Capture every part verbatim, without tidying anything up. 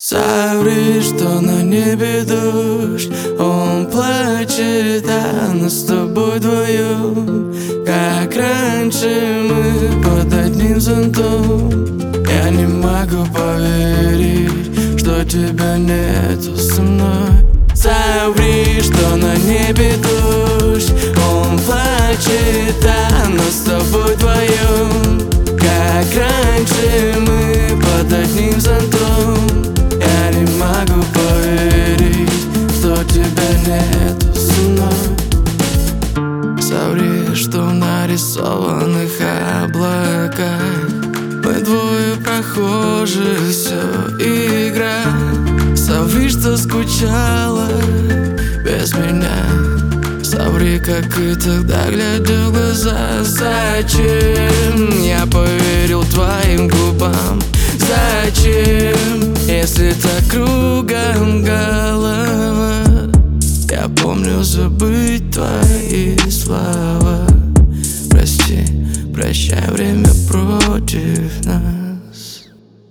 Соври, что на небе дождь, он плачет, а нас с тобой вдвоем, как раньше мы под одним зонтом. Я не могу поверить, что тебя нету со мной. Соври, что на небе дождь, он плачет, а нас с тобой вдвоем, как раньше мы под одним зонтом. Я не могу поверить, что тебя нету со мной. Соври, что в нарисованных облаках мы двое прохожие, все игра. Соври, что скучала без меня. Соври, как и тогда, глядя в глаза. Зачем я поверил твоим губам? Зачем, если так кругом голова? Я помню забыть твои слова. Прости, прощай, время против нас.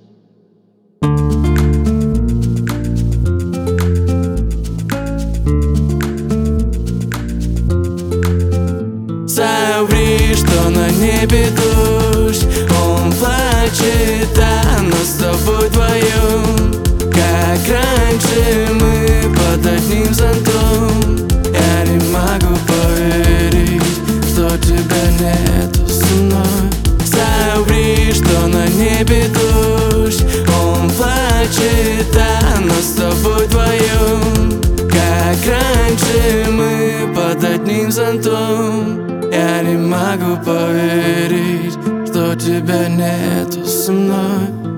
Соври, что на небе дождь, он плачет, а нас с тобой вдвоем, как раньше мы под одним зонтом. Я не могу поверить, что тебя нету со мной. Соври, что на небе дождь, он плачет, а нас с тобой вдвоем, как раньше мы под одним зонтом. Я не могу поверить, что тебя нету со мной.